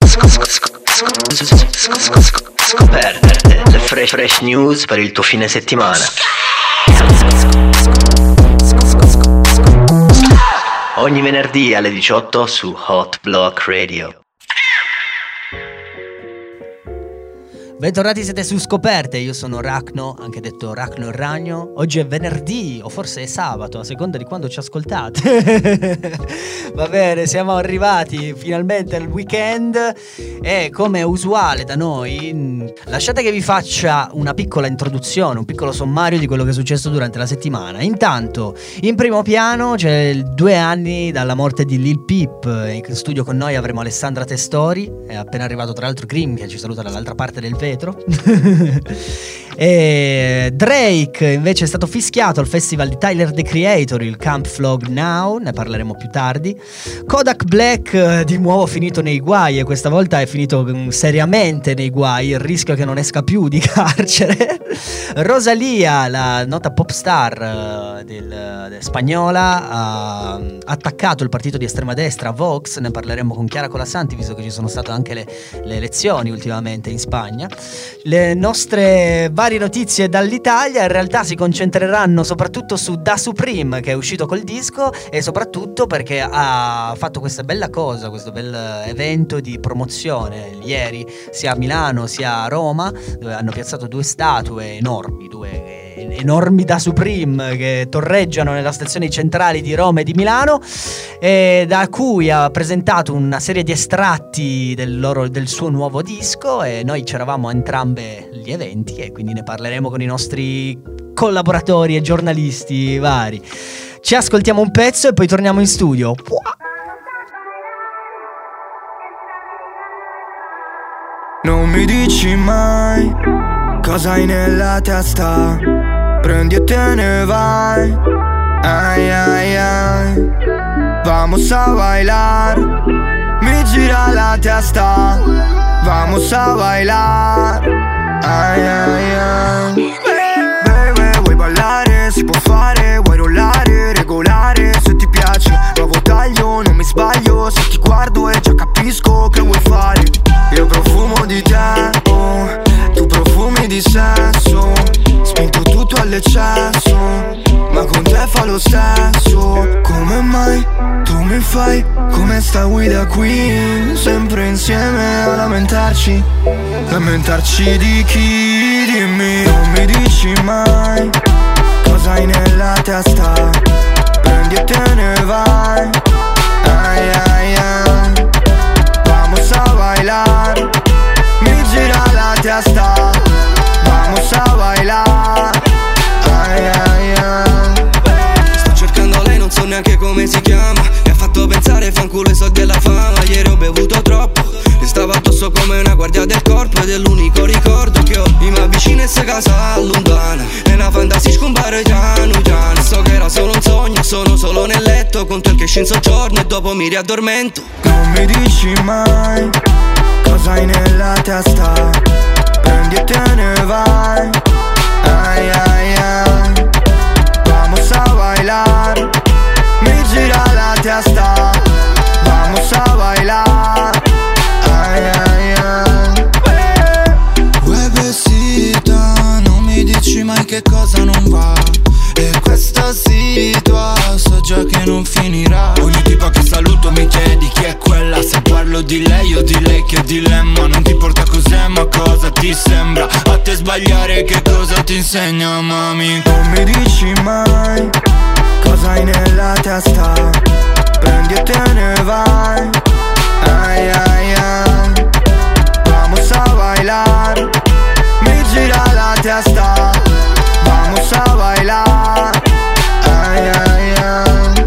Scoperte le fresh news per il tuo fine settimana. Ogni venerdì alle 18 su Hot Block Radio. Bentornati, siete su Scoperte, io sono Racno, anche detto Racno il Ragno. Oggi è venerdì, o forse è sabato, a seconda di quando ci ascoltate. Va bene, siamo arrivati finalmente al weekend e come è usuale da noi, lasciate che vi faccia una piccola introduzione, un piccolo sommario di quello che è successo durante la settimana. Intanto, in primo piano c'è 2 anni dalla morte di Lil Peep. In studio con noi avremo Alessandra Testori, è appena arrivato tra l'altro Grim che ci saluta dall'altra parte del vetro. E Drake invece è stato fischiato al festival di Tyler the Creator, il Camp Flog Now, ne parleremo più tardi. Kodak Black di nuovo finito nei guai, e questa volta è finito seriamente nei guai, il rischio è che non esca più di carcere. Rosalía, la nota pop star spagnola, ha attaccato il partito di estrema destra Vox, ne parleremo con Chiara Colasanti visto che ci sono state anche le elezioni ultimamente in Spagna. Le nostre varie notizie dall'Italia in realtà si concentreranno soprattutto su Da Supreme, che è uscito col disco, e soprattutto perché ha fatto questa bella cosa, questo bel evento di promozione ieri sia a Milano sia a Roma, dove hanno piazzato 2 statue enormi, 2 enormi Da Supreme che torreggiano nelle stazioni centrali di Roma e di Milano, e da cui ha presentato una serie di estratti del suo nuovo disco, e noi c'eravamo a entrambe gli eventi e quindi ne parleremo con i nostri collaboratori e giornalisti vari. Ci ascoltiamo un pezzo e poi torniamo in studio. Non mi dici mai cosa hai nella testa, prendi e te ne vai. Ay, ay, ay. Vamos a bailar, mi gira la testa. Vamos a bailar. Ay, ay, ay. Baby, vuoi ballare? Si può fare, vuoi rollare, regolare. Se ti piace, nuovo taglio, non mi sbaglio. Se ti guardo e già capisco che vuoi fare. Io profumo di te, oh, tu profumi di sesso. Spinto tutto all'eccesso, ma con te fa lo stesso. Come mai tu mi fai come sta guida qui? Sempre insieme a lamentarci di chi? Dimmi, non mi dici mai cosa hai nella testa, prendi e te ne vai. Ay, ay, ay. Vamos a bailar, mi gira la testa. Vamos a bailar. Ay, ay, ay. Sto cercando lei, non so neanche come si chiama. Mi ha fatto pensare, fanculo i soldi e la fama. Ieri ho bevuto troppo, le stavo addosso come una guardia del corpo. Ed è l'unico ricordo che ho. Mi avvicino e se casa allontana, e una fantasia scompare piano piano. So che era solo un sogno, sono solo nel letto con te che scendo soggiorno e dopo mi riaddormento. Non mi dici mai cosa hai nella testa, prendi e te ne vai. Ay, ay, ay. Vamos a bailar, mi gira la testa. Vamos a bailar. Ay, ay, ay. Besita, non mi dici mai che cosa non va. E questa situazione so già che non finirà. Ogni tipo che saluto mi chiedi chi è quella. Se parlo di lei o di lei che dilemma. Non ti importa cos'è ma cosa ti sembra. A te sbagliare che cosa ti insegna mami. Non mi dici mai cosa hai nella testa, prendi e te ne vai. Ay, ay, ay. Vamos a bailar, mi gira la testa. Vamos a bailar. Ay, ay, ay.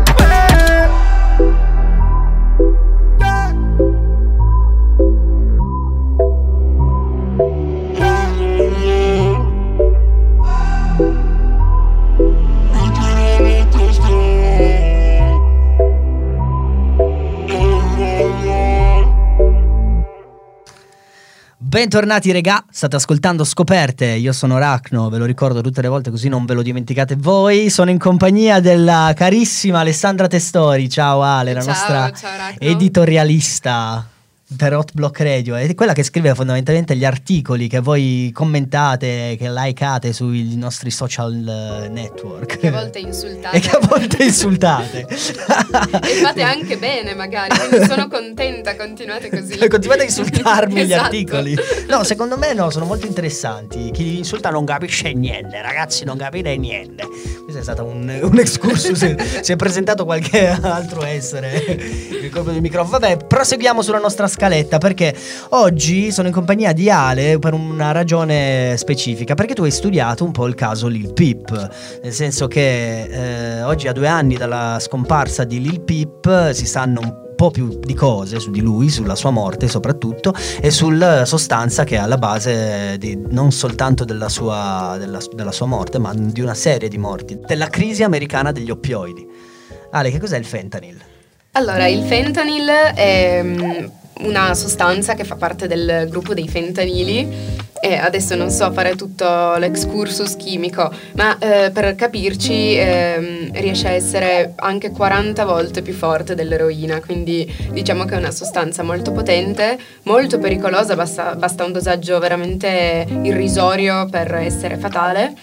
Bentornati regà, state ascoltando Scoperte, io sono Racno, ve lo ricordo tutte le volte così non ve lo dimenticate voi. Sono in compagnia della carissima Alessandra Testori. Ciao Ale, la nostra ciao, Racno. editorialista. per Hot Block Radio, è quella che scrive fondamentalmente gli articoli che voi commentate, che likeate sui nostri social network. Che a volte insultate. E che a volte insultate. E fate anche bene magari, quindi sono contenta, continuate così. Continuate a insultarmi gli Esatto. articoli. No, secondo me no, sono molto interessanti. Chi insulta non capisce niente, ragazzi, non capite niente. Questo è stato un excursus. Si è presentato qualche altro essere il colpo del microfono. Vabbè, proseguiamo sulla nostra scaletta, perché oggi sono in compagnia di Ale per una ragione specifica, perché tu hai studiato un po' il caso Lil Peep, nel senso che oggi, a 2 anni dalla scomparsa di Lil Peep, si sanno un po' più di cose su di lui, sulla sua morte soprattutto, e sulla sostanza che è alla base non soltanto della sua morte, ma di una serie di morti, della crisi americana degli oppioidi. Ale, che cos'è il fentanyl? Allora, il fentanyl è una sostanza che fa parte del gruppo dei fentanili. E adesso non so fare tutto l'excursus chimico, ma per capirci riesce a essere anche 40 volte più forte dell'eroina, quindi diciamo che è una sostanza molto potente, molto pericolosa, basta un dosaggio veramente irrisorio per essere fatale,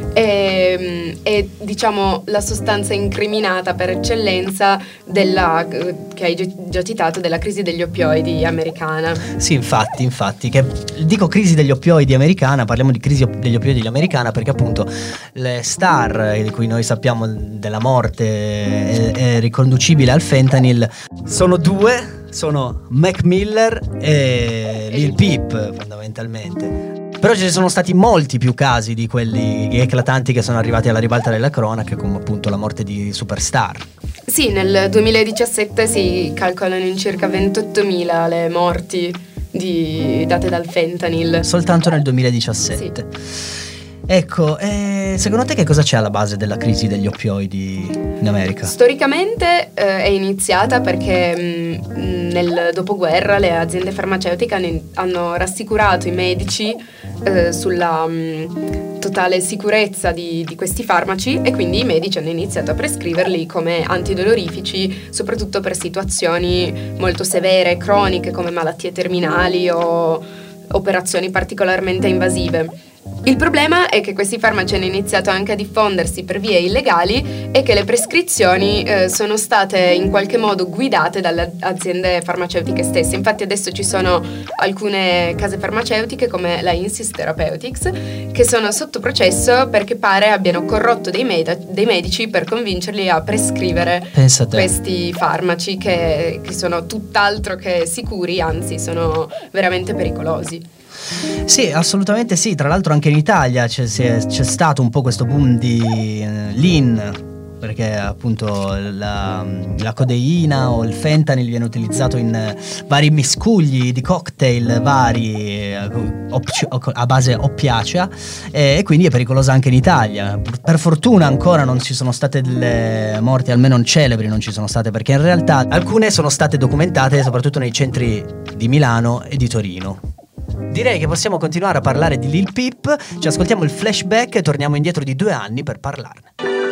e diciamo la sostanza incriminata per eccellenza che hai già citato, della crisi degli oppioidi americana. Sì, infatti, che dico crisi degli oppioidi americana, parliamo di crisi degli oppioidi americana perché appunto le star di cui noi sappiamo della morte è riconducibile al fentanyl sono 2, sono Mac Miller e Lil Peep fondamentalmente. Però ci sono stati molti più casi di quelli eclatanti che sono arrivati alla ribalta della cronaca, come appunto la morte di superstar. Sì, nel 2017 si calcolano in circa 28.000 le morti date dal fentanyl. Soltanto nel 2017. Sì. Ecco, secondo te che cosa c'è alla base della crisi degli oppioidi in America? Storicamente è iniziata perché nel dopoguerra le aziende farmaceutiche hanno rassicurato i medici sulla totale sicurezza di questi farmaci, e quindi i medici hanno iniziato a prescriverli come antidolorifici, soprattutto per situazioni molto severe, croniche, come malattie terminali o operazioni particolarmente invasive. Il problema è che questi farmaci hanno iniziato anche a diffondersi per vie illegali e che le prescrizioni sono state in qualche modo guidate dalle aziende farmaceutiche stesse. Infatti adesso ci sono alcune case farmaceutiche come la Insys Therapeutics che sono sotto processo perché pare abbiano corrotto dei medici per convincerli a prescrivere questi farmaci che sono tutt'altro che sicuri, anzi sono veramente pericolosi. Sì, assolutamente sì. Tra l'altro anche in Italia c'è stato un po' questo boom di lean, perché appunto la codeina o il fentanyl viene utilizzato in vari miscugli di cocktail vari a base oppiacea, e quindi è pericolosa anche in Italia. Per fortuna ancora non ci sono state delle morti, almeno celebri non ci sono state, perché in realtà alcune sono state documentate soprattutto nei centri di Milano e di Torino. Direi che possiamo continuare a parlare di Lil Peep, ci ascoltiamo il flashback e torniamo indietro di 2 anni per parlarne.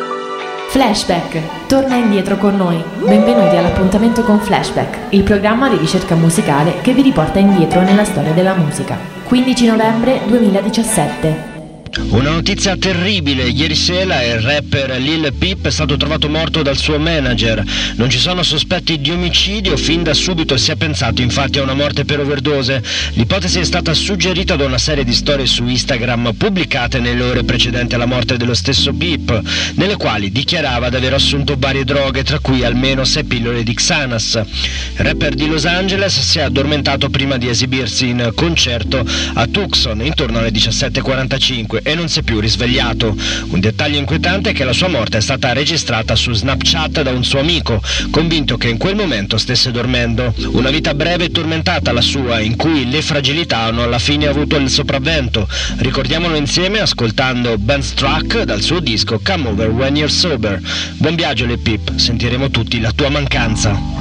Flashback, torna indietro con noi. Benvenuti all'appuntamento con Flashback, il programma di ricerca musicale che vi riporta indietro nella storia della musica. 15 novembre 2017. Una notizia terribile: ieri sera il rapper Lil Peep è stato trovato morto dal suo manager. Non ci sono sospetti di omicidio, fin da subito si è pensato infatti a una morte per overdose. L'ipotesi è stata suggerita da una serie di storie su Instagram pubblicate nelle ore precedenti alla morte dello stesso Peep, nelle quali dichiarava di aver assunto varie droghe, tra cui almeno 6 pillole di Xanax. Il rapper di Los Angeles si è addormentato prima di esibirsi in concerto a Tucson intorno alle 17:45 e non si è più risvegliato. Un dettaglio inquietante è che la sua morte è stata registrata su Snapchat da un suo amico, convinto che in quel momento stesse dormendo. Una vita breve e tormentata la sua, in cui le fragilità hanno alla fine avuto il sopravvento. Ricordiamolo insieme ascoltando Ben's Track dal suo disco Come Over When You're Sober. Buon viaggio Lil Peep, sentiremo tutti la tua mancanza.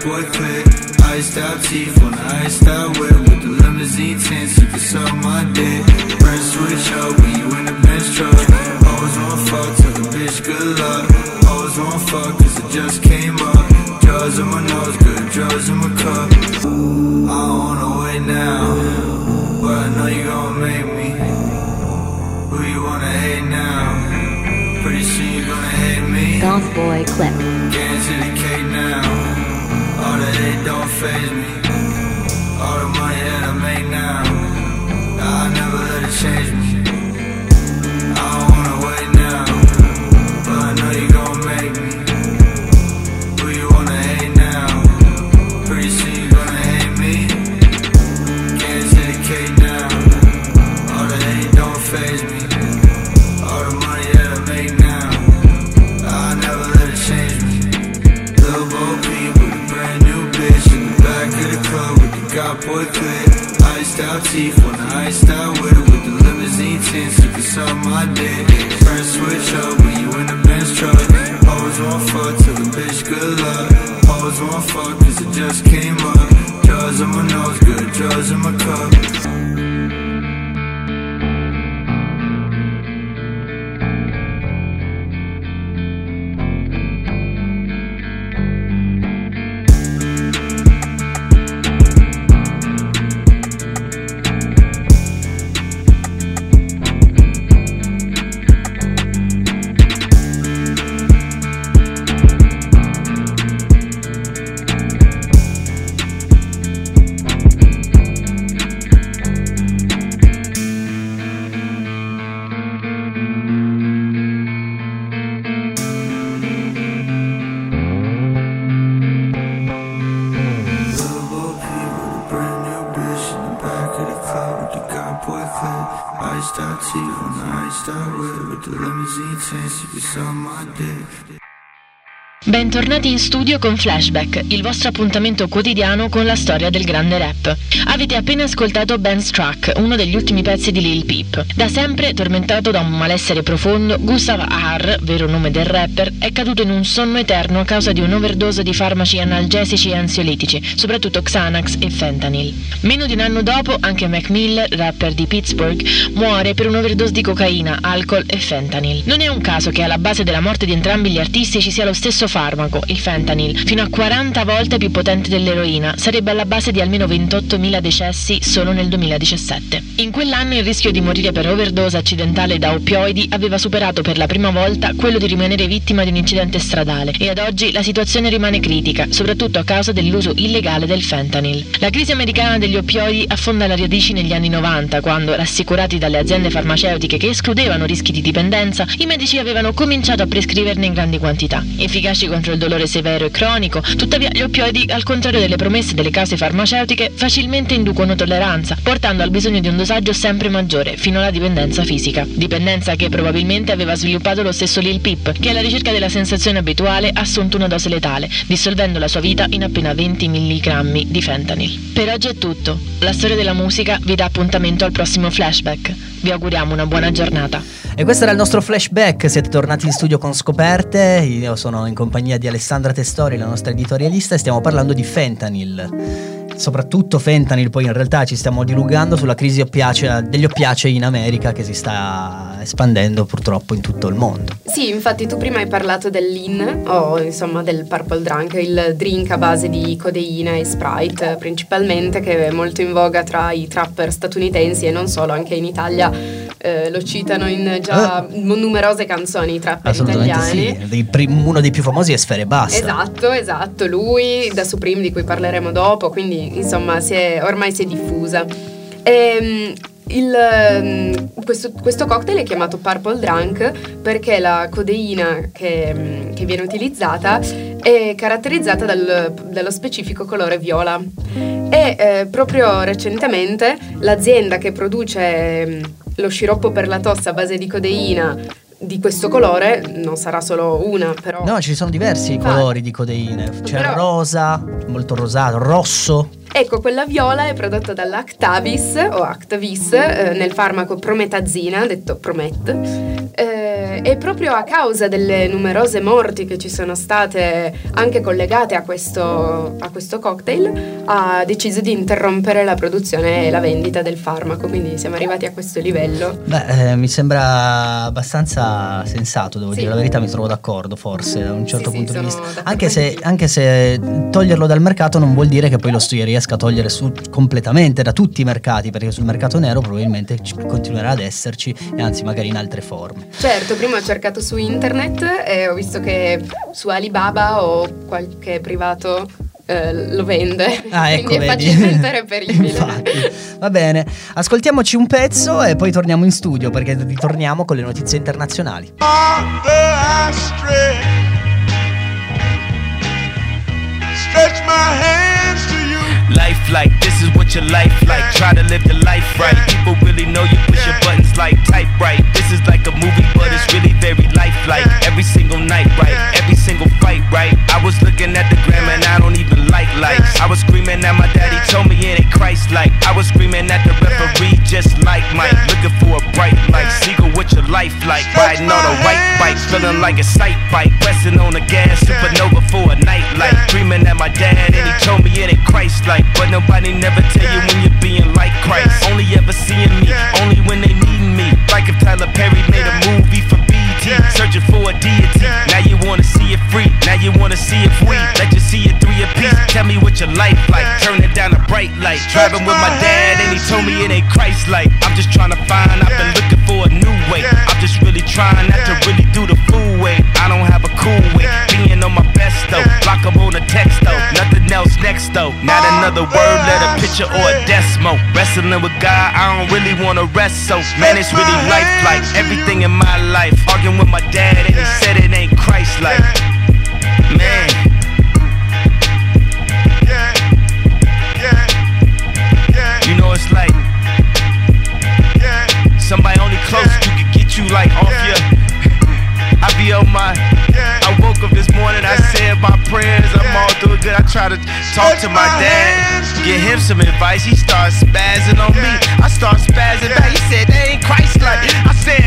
boy click. Iced out teeth on the iced out whip with the limousine tints. You can suck my dick. Press switch up when you in the Benz truck. Always wanna fuck, tell the bitch good luck. Always wanna fuck cause it just came up. Drugs in my nose, good drugs in my cup. I don't wanna wait now, but I know you gon' make me. Who you wanna hate now? Pretty soon you gonna hate me. Goth Boy Clip. Get into the cake now. All the hate don't faze me. All the money that I make now, I'll never let it change me. I don't wanna wait now, but I know you gon' make me. Who you wanna hate now? Pretty soon you gonna hate me. Get into the cake now. All the hate don't faze me. All the money that I make now, I'll never let it change me. Lil' Bo Peep with a brand new bitch in the back of the club with the God boy clip. Iced out teeth on the iced out whip with the limousine tints. You can suck my dick. Press switch up when you in the Benz truck. Always wanna fuck till the bitch good luck. Always wanna fuck cause it just came up. Drugs in my nose, good drugs in my cup. Bentornati in studio con Flashback, il vostro appuntamento quotidiano con la storia del grande rap. Avete appena ascoltato Ben's Track, uno degli ultimi pezzi di Lil Peep. Da sempre tormentato da un malessere profondo, Gustav Haar, vero nome del rapper, è caduto in un sonno eterno a causa di un'overdose di farmaci analgesici e ansiolitici, soprattutto Xanax e Fentanyl. Meno di un anno dopo, anche Mac Miller, rapper di Pittsburgh, muore per un'overdose di cocaina, alcol e Fentanyl. Non è un caso che alla base della morte di entrambi gli artisti ci sia lo stesso farmaco, il Fentanyl, fino a 40 volte più potente dell'eroina, sarebbe alla base di almeno 28.000 decessi solo nel 2017. In quell'anno il rischio di morire per overdose accidentale da oppioidi aveva superato per la prima volta quello di rimanere vittima di un incidente stradale e ad oggi la situazione rimane critica, soprattutto a causa dell'uso illegale del Fentanyl. La crisi americana degli oppioidi affonda le radici negli anni 90, quando, rassicurati dalle aziende farmaceutiche che escludevano rischi di dipendenza, i medici avevano cominciato a prescriverne in grandi quantità. Efficaci contro il dolore severo e cronico, tuttavia gli oppioidi, al contrario delle promesse delle case farmaceutiche, facilmente inducono tolleranza, portando al bisogno di un dosaggio sempre maggiore, fino alla dipendenza fisica. Dipendenza che probabilmente aveva sviluppato lo stesso Lil Peep, che alla ricerca della sensazione abituale ha assunto una dose letale, dissolvendo la sua vita in appena 20 milligrammi di Fentanyl. Per oggi è tutto. La storia della musica vi dà appuntamento al prossimo Flashback. Vi auguriamo una buona giornata. E questo era il nostro Flashback, siete tornati in studio con Scoperte, io sono in compagnia di Alessandra Testori, la nostra editorialista, e stiamo parlando di Fentanyl. Soprattutto Fentanyl, poi in realtà ci stiamo dilungando sulla crisi degli oppiacei in America che si sta espandendo purtroppo in tutto il mondo. Sì, infatti tu prima hai parlato del lean, o insomma del purple drunk, il drink a base di codeina e Sprite principalmente, che è molto in voga tra i trapper statunitensi e non solo, anche in Italia lo citano in già numerose canzoni i trapper italiani. Sì, uno dei più famosi è Sfera Ebbasta. Esatto, lui, da Supreme, di cui parleremo dopo, quindi insomma ormai si è diffusa. Questo cocktail è chiamato Purple Drunk perché la codeina che viene utilizzata è caratterizzata dallo specifico colore viola e proprio recentemente l'azienda che produce lo sciroppo per la tosse a base di codeina di questo colore, non sarà solo una, però no, ci sono diversi colori di codeine, c'è il rosa, molto rosato, rosso. Ecco, quella viola è prodotta dall'Actavis o Actavis nel farmaco prometazina, detto Promet, e proprio a causa delle numerose morti che ci sono state anche collegate a questo cocktail ha deciso di interrompere la produzione e la vendita del farmaco, quindi siamo arrivati a questo livello. Mi sembra abbastanza sensato, devo dire la verità, mi trovo d'accordo forse da un certo punto di vista, anche se toglierlo dal mercato non vuol dire che poi lo riesca a togliere completamente da tutti i mercati, perché sul mercato nero probabilmente continuerà ad esserci, e anzi magari in altre forme. Certo, prima ho cercato su internet e ho visto che su Alibaba o qualche privato lo vende, ecco, quindi è facilmente reperibile. Va bene, ascoltiamoci un pezzo e poi torniamo in studio, perché ritorniamo con le notizie internazionali. Stretch my hands to you. Life like, this is what your life like. Try to live the life right. People really know you push your buttons like type right. This is like a movie, but it's really very lifelike. Every single night, right? Every single fight, right? I was looking at the gram and I don't even like lights. I was screaming at my daddy, told me it ain't Christ-like. I was screaming at the referee, just like Mike. Looking for a bright light. Seagull, what your life like? Riding on a white bike, feeling like a sight bike. Pressing on the gas, supernova for a night light. Screaming at my dad and he told me it ain't Christ-like. But nobody never tell you when you're being like Christ. Only ever seeing me, only when they need me. Like if Tyler Perry made a movie for BT, searching for a deity. Now you wanna see it free, now you wanna see it free. Let you see it 3 apiece. Tell me what your life like, turn it down a bright light. Driving with my dad and he told me it ain't Christ-like. I'm just trying to find, I've been looking for a new way. I'm just really trying not to really do the fool way. I don't have a cool way, being on my best though. Block 'em on a text though, nothing else next though. Not another word, let a picture or a decimal. Wrestling with God, I don't really wanna rest so. Man, it's really life-like, everything in my life. Arguing with my dad and he said it ain't Christ-like. Man. You know it's like somebody only close you could get you like off your. I be on my. I woke up this morning, I said my prayers, I'm all doing good. I try to talk to my dad, give him some advice. He starts spazzing on me, I start spazzing back. He said they ain't Christ-like. I said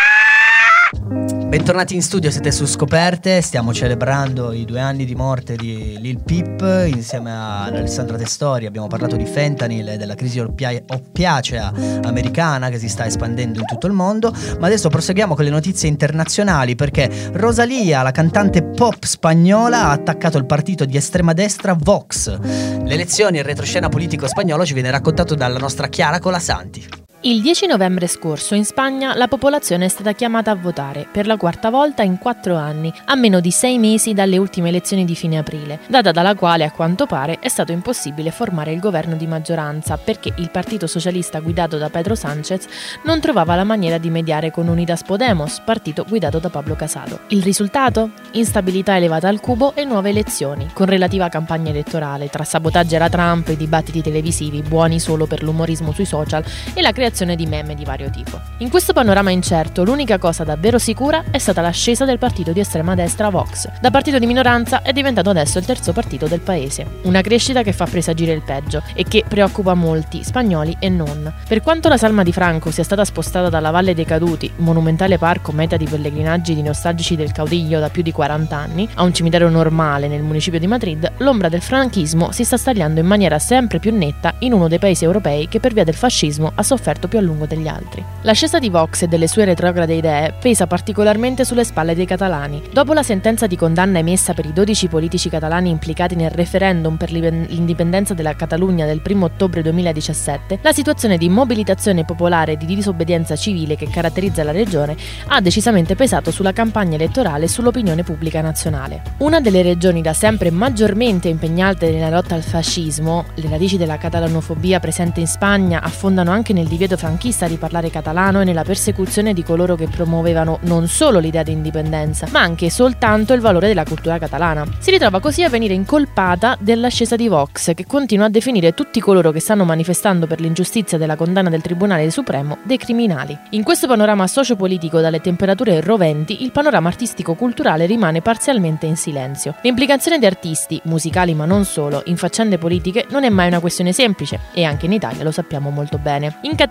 Bentornati in studio, siete su Scoperte, stiamo celebrando i 2 anni di morte di Lil Peep insieme ad Alessandra Testori. Abbiamo parlato di fentanyl e della crisi oppiacea americana che si sta espandendo in tutto il mondo, ma adesso proseguiamo con le notizie internazionali, perché Rosalía, la cantante pop spagnola, ha attaccato il partito di estrema destra Vox. Le elezioni e il retroscena politico spagnolo ci viene raccontato dalla nostra Chiara Colasanti. Il 10 novembre scorso in Spagna la popolazione è stata chiamata a votare per la 4ª volta in 4 anni, a meno di 6 mesi dalle ultime elezioni di fine aprile, data dalla quale a quanto pare è stato impossibile formare il governo di maggioranza perché il partito socialista guidato da Pedro Sánchez non trovava la maniera di mediare con Unidas Podemos, partito guidato da Pablo Casado. Il risultato? Instabilità elevata al cubo e nuove elezioni, con relativa campagna elettorale, tra sabotaggi alla Trump e dibattiti televisivi buoni solo per l'umorismo sui social e la creazione di meme di vario tipo. In questo panorama incerto, l'unica cosa davvero sicura è stata l'ascesa del partito di estrema destra Vox. Da partito di minoranza è diventato adesso il 3° partito del paese. Una crescita che fa presagire il peggio e che preoccupa molti, spagnoli e non. Per quanto la salma di Franco sia stata spostata dalla Valle dei Caduti, monumentale parco meta di pellegrinaggi di nostalgici del Caudillo da più di 40 anni, a un cimitero normale nel municipio di Madrid, l'ombra del franchismo si sta stagliando in maniera sempre più netta in uno dei paesi europei che per via del fascismo ha sofferto più a lungo degli altri. L'ascesa di Vox e delle sue retrograde idee pesa particolarmente sulle spalle dei catalani. Dopo la sentenza di condanna emessa per i 12 politici catalani implicati nel referendum per l'indipendenza della Catalogna del 1 ottobre 2017, la situazione di mobilitazione popolare e di disobbedienza civile che caratterizza la regione ha decisamente pesato sulla campagna elettorale e sull'opinione pubblica nazionale. Una delle regioni da sempre maggiormente impegnate nella lotta al fascismo, le radici della catalanofobia presente in Spagna affondano anche nel divieto franchista di parlare catalano e nella persecuzione di coloro che promuovevano non solo l'idea di indipendenza, ma anche e soltanto il valore della cultura catalana. Si ritrova così a venire incolpata dell'ascesa di Vox, che continua a definire tutti coloro che stanno manifestando per l'ingiustizia della condanna del Tribunale Supremo dei criminali. In questo panorama sociopolitico dalle temperature roventi, il panorama artistico-culturale rimane parzialmente in silenzio. L'implicazione di artisti, musicali ma non solo, in faccende politiche non è mai una questione semplice, e anche in Italia lo sappiamo molto bene. In Catalogna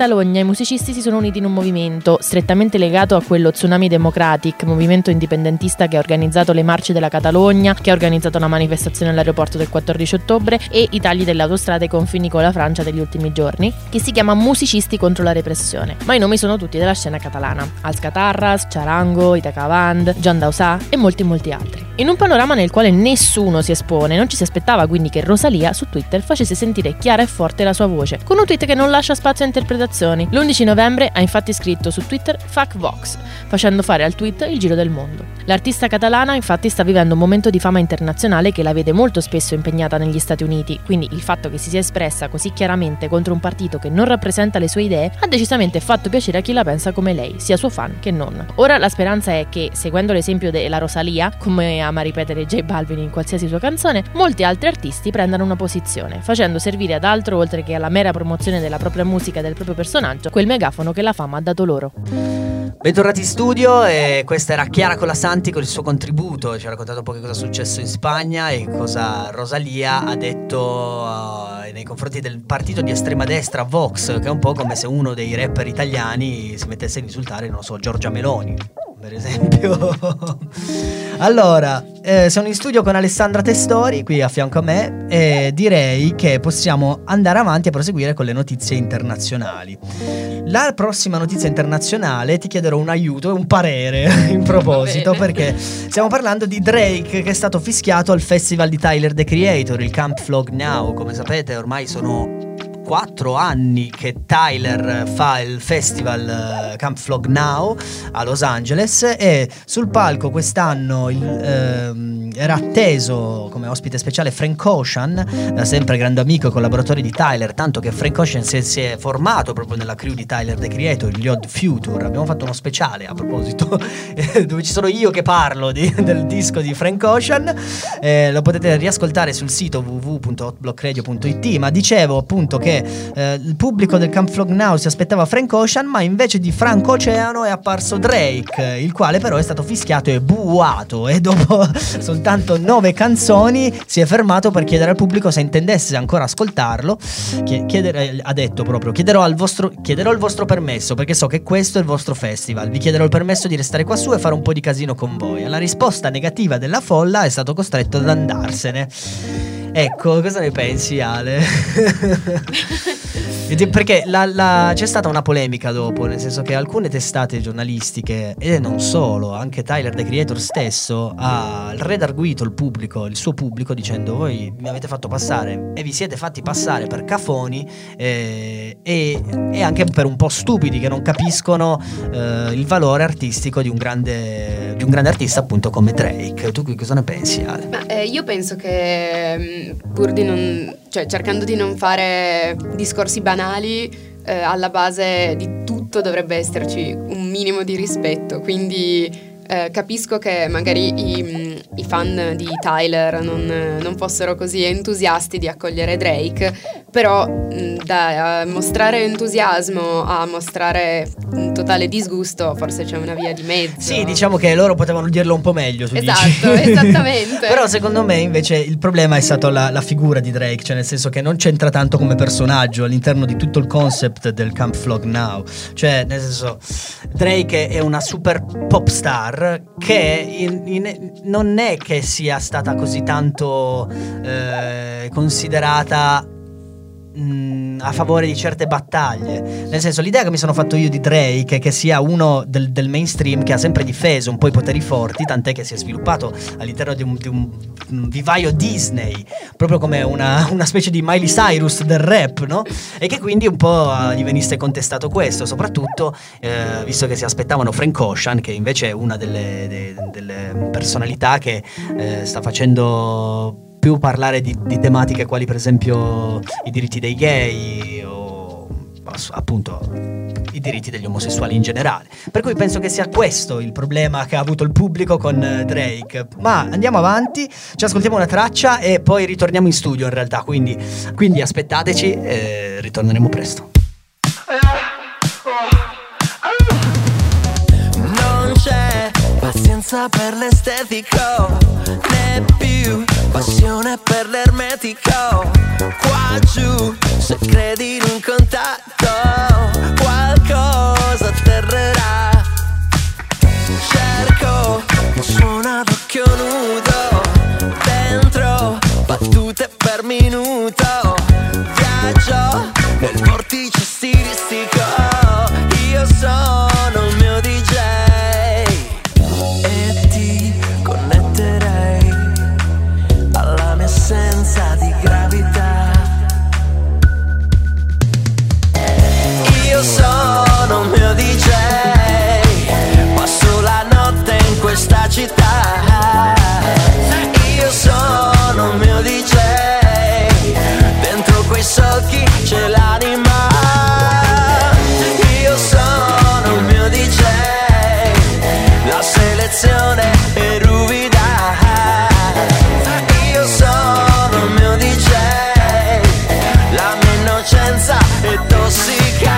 Catalogna i musicisti si sono uniti in un movimento strettamente legato a quello Tsunami Democratic, movimento indipendentista che ha organizzato le marce della Catalogna, che ha organizzato una manifestazione all'aeroporto del 14 ottobre e i tagli delle autostrade ai confini con la Francia degli ultimi giorni, che si chiama Musicisti contro la repressione. Ma i nomi sono tutti della scena catalana: Als Catarras, Charango, Itaca Band, John Dausà e molti altri. In un panorama nel quale nessuno si espone, non ci si aspettava quindi che Rosalía su Twitter facesse sentire chiara e forte la sua voce, con un tweet che non lascia spazio a interpretazioni. L'11 novembre ha infatti scritto su Twitter "Fuck Vox", facendo fare al tweet il giro del mondo. L'artista catalana infatti sta vivendo un momento di fama internazionale che la vede molto spesso impegnata negli Stati Uniti, quindi il fatto che si sia espressa così chiaramente contro un partito che non rappresenta le sue idee ha decisamente fatto piacere a chi la pensa come lei, sia suo fan che non. Ora la speranza è che, seguendo l'esempio della Rosalía, come ama ripetere J Balvin in qualsiasi sua canzone, molti altri artisti prendano una posizione, facendo servire ad altro, oltre che alla mera promozione della propria musica e del proprio personaggio, quel megafono che la fama ha dato loro. Bentornati in studio, e questa era Chiara Colasanti con il suo contributo. Ci ha raccontato un po' che cosa è successo in Spagna e cosa Rosalía ha detto nei confronti del partito di estrema destra Vox, che è un po' come se uno dei rapper italiani si mettesse a insultare, non so, Giorgia Meloni, per esempio. Allora, sono in studio con Alessandra Testori qui a fianco a me e direi che possiamo andare avanti a proseguire con le notizie internazionali. La prossima notizia internazionale ti chiederò un aiuto e un parere in proposito, perché stiamo parlando di Drake, che è stato fischiato al festival di Tyler the Creator, il Camp Flog Now. Come sapete ormai sono 4 anni che Tyler fa il festival Camp Flog Now a Los Angeles, e sul palco quest'anno era atteso come ospite speciale Frank Ocean, da sempre grande amico e collaboratore di Tyler, tanto che Frank Ocean si è formato proprio nella crew di Tyler the Creator, gli Odd Future. Abbiamo fatto uno speciale a proposito dove ci sono io che parlo del disco di Frank Ocean, lo potete riascoltare sul sito www.hotblockradio.it. ma dicevo appunto che il pubblico del Camp Flog Now si aspettava Frank Ocean, ma invece di Frank Oceano è apparso Drake, il quale però è stato fischiato e buato, e dopo soltanto 9 canzoni si è fermato per chiedere al pubblico se intendesse ancora ascoltarlo. Ha detto proprio: chiederò il vostro permesso, perché so che questo è il vostro festival, vi chiederò il permesso di restare qua su e fare un po' di casino con voi. Alla risposta negativa della folla è stato costretto ad andarsene. Ecco, cosa ne pensi, Ale? Perché c'è stata una polemica dopo, nel senso che alcune testate giornalistiche, e non solo, anche Tyler the Creator stesso ha redarguito il suo pubblico, dicendo: voi mi avete fatto passare e vi siete fatti passare per cafoni e anche per un po' stupidi, che non capiscono il valore artistico di un grande artista appunto come Drake. Tu cosa ne pensi, Ale? Io penso che pur di non, cercando di non fare discorsi banali, alla base di tutto dovrebbe esserci un minimo di rispetto, quindi capisco che magari i fan di Tyler non fossero così entusiasti di accogliere Drake, però da mostrare entusiasmo a mostrare un totale disgusto forse c'è una via di mezzo. Sì, diciamo che loro potevano dirlo un po' meglio, tu esatto, dici. Esattamente. Però secondo me invece il problema è stato la figura di Drake, cioè nel senso che non c'entra tanto come personaggio all'interno di tutto il concept del Camp Flog Now. Cioè nel senso, Drake è una super pop star che non è che sia stata così tanto considerata a favore di certe battaglie. Nel senso, l'idea che mi sono fatto io di Drake è che sia uno del mainstream che ha sempre difeso un po' i poteri forti, tant'è che si è sviluppato all'interno di un vivaio Disney, proprio come una specie di Miley Cyrus del rap, no? E che quindi un po' gli venisse contestato questo, soprattutto visto che si aspettavano Frank Ocean, che invece è una delle personalità che sta facendo più parlare di tematiche quali per esempio i diritti dei gay o appunto i diritti degli omosessuali in generale. Per cui penso che sia questo il problema che ha avuto il pubblico con Drake. Ma andiamo avanti, ci ascoltiamo una traccia e poi ritorniamo in studio in realtà, quindi aspettateci e ritorneremo presto. Non c'è pazienza per l'estetico, né più passione per l'ermetico. Qua giù, se credi in un contatto, dice stilistico. Io sono il mio DJ e ti connetterei alla mia essenza di gravità. Io sono il mio DJ, passo la notte in questa città. Io sono il mio DJ, dentro quei solchi c'è l'anima. Io sono il mio DJ, la selezione è ruvida. Io sono il mio DJ, la mia innocenza è tossica.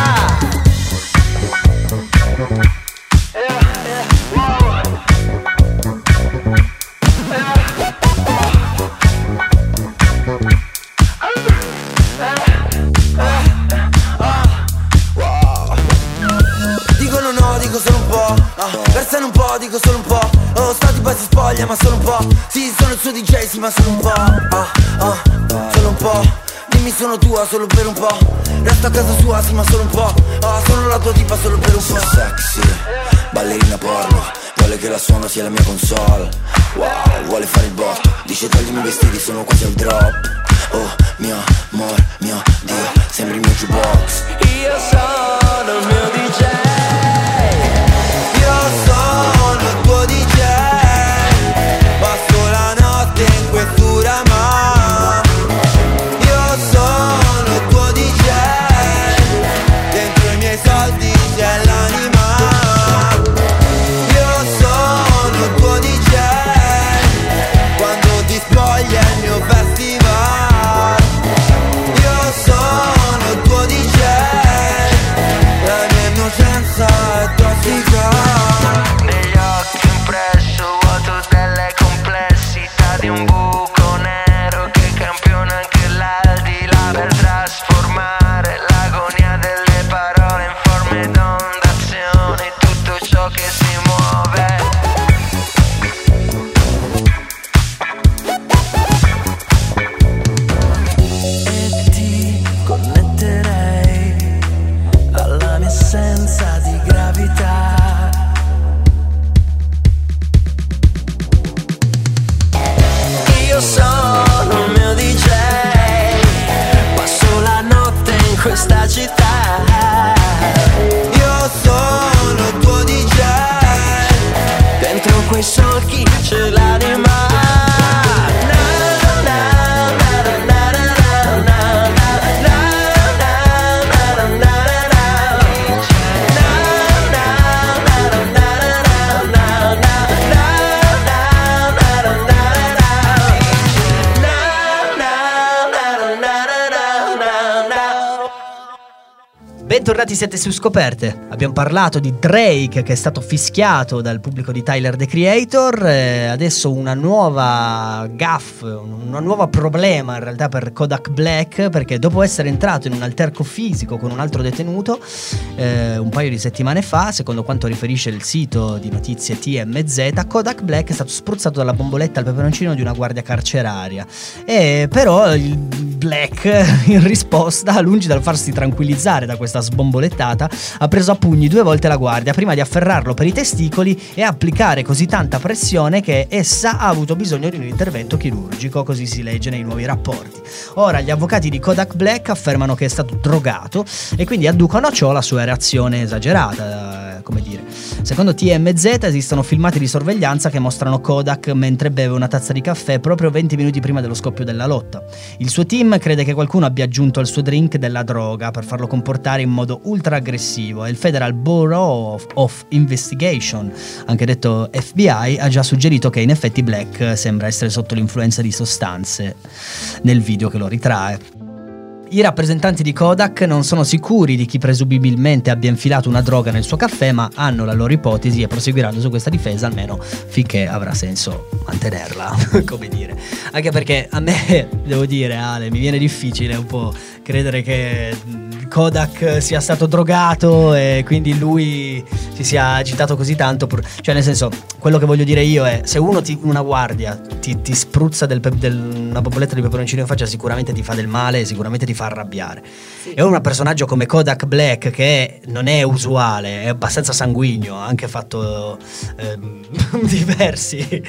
Dicono no, dico solo un po', versano un po', dico solo un po'. Oh, stati poi si spoglia, ma solo un po'. Sì, sono il suo DJ, sì, ma solo un po'. Solo un po'. Dimmi sono tua solo per un po'. Resto a casa sua, sì, ma solo un po'. Sono la tua tipa solo per un po'. Sexy, ballerina porno, vuole che la suono sia la mia console. Wow, vuole fare il botto, dice toglimi i vestiti, sono quasi al drop. Oh, mio amor, mio Dio, sembri il mio jukebox. Io sono il mio DJ, io sono il tuo DJ, passo la notte in questura ma io sono il tuo DJ, dentro i miei soldi c'è l'anima. Io sono il tuo DJ, quando ti spoglia il mio festival. Io sono il tuo DJ, la mia innocenza è tossica. negli occhi impresso vuoto delle complessità di un buco nero che campiona anche l'aldilà per trasformare l'agonia delle parole in forme d'ondazioni, tutto ciò che si muove. E ti connetterei alla mia essenza di gravità. Io sono il mio DJ, passo la notte in questa città. Io sono il tuo DJ, Dentro quei solchi c'è l'anima. Bentornati, siete su Scoperte. Abbiamo parlato di Drake che è stato fischiato dal pubblico di Tyler the Creator. Adesso una nuova gaffe, una nuova problema in realtà per Kodak Black, perché dopo essere entrato in un alterco fisico con un altro detenuto un paio di settimane fa, secondo quanto riferisce il sito di notizie TMZ, Kodak Black è stato spruzzato dalla bomboletta al peperoncino di una guardia carceraria. E però il Black in risposta, lungi dal farsi tranquillizzare da questa sbombolettata, ha preso a pugni 2 volte la guardia prima di afferrarlo per i testicoli e applicare così tanta pressione che essa ha avuto bisogno di un intervento chirurgico, così si legge nei nuovi rapporti. Ora gli avvocati di Kodak Black affermano che è stato drogato e quindi adducono a ciò la sua reazione esagerata, come dire. Secondo TMZ esistono filmati di sorveglianza che mostrano Kodak mentre beve una tazza di caffè proprio 20 minuti prima dello scoppio della lotta. Il suo team crede che qualcuno abbia aggiunto al suo drink della droga per farlo comportare in modo ultra aggressivo e il Federal Bureau of Investigation, anche detto FBI, ha già suggerito che in effetti Black sembra essere sotto l'influenza di sostanze nel video che lo ritrae. I rappresentanti di Kodak non sono sicuri di chi presumibilmente abbia infilato una droga nel suo caffè, ma hanno la loro ipotesi e proseguiranno su questa difesa almeno finché avrà senso mantenerla, come dire. Anche perché a me, devo dire, Ale, mi viene difficile un po' credere che Kodak sia stato drogato e quindi lui si sia agitato così tanto, cioè nel senso, quello che voglio dire io è, se una guardia ti spruzza una bomboletta di peperoncino in faccia, sicuramente ti fa del male, sicuramente ti fa arrabbiare. Sì. E un personaggio come Kodak Black, che non è usuale, è abbastanza sanguigno, ha anche fatto diversi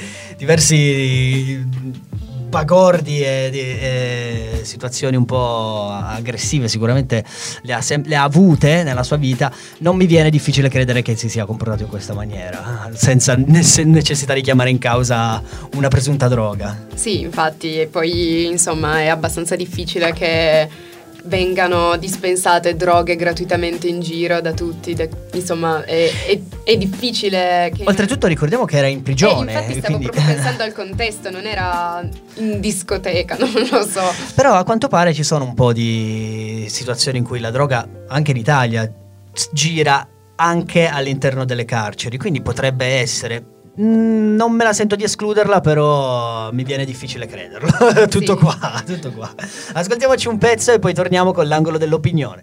bagordi e situazioni un po' aggressive, sicuramente le ha avute nella sua vita. Non mi viene difficile credere che si sia comportato in questa maniera, senza necessità di chiamare in causa una presunta droga. Sì, infatti, e poi insomma è abbastanza difficile che vengano dispensate droghe gratuitamente in giro da tutti, insomma è difficile che... Oltretutto ricordiamo che era in prigione, infatti stavo proprio pensando al contesto, non era in discoteca, non lo so. Però a quanto pare ci sono un po' di situazioni in cui la droga anche in Italia gira anche all'interno delle carceri, quindi potrebbe essere... Non me la sento di escluderla, però mi viene difficile crederlo. Tutto qua. Ascoltiamoci un pezzo e poi torniamo con l'angolo dell'opinione.